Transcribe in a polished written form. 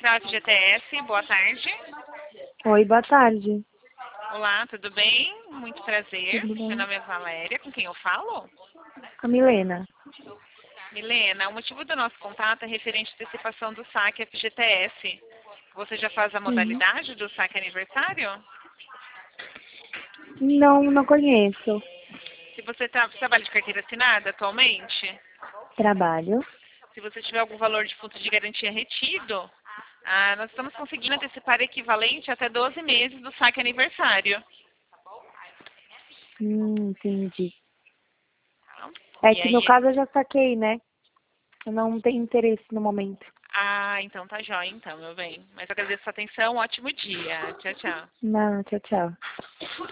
Central FGTS, boa tarde. Oi, boa tarde. Olá, tudo bem? Muito prazer. Tudo bem? Meu nome é Valéria, com quem eu falo? A Milena. Milena, o motivo do nosso contato é referente à antecipação do saque FGTS. Você já faz a Uhum. modalidade do saque aniversário? Não conheço. Se você trabalha de carteira assinada atualmente, Trabalho. se você tiver algum valor de fundo de garantia retido, nós estamos conseguindo antecipar equivalente até 12 meses do saque aniversário. Entendi. Tá? É E que no aí, caso eu já saquei, né? Eu não tenho interesse no momento. então tá jóia então, meu bem. Mas eu agradeço a sua atenção, um ótimo dia. Tchau, tchau. Não, tchau, tchau.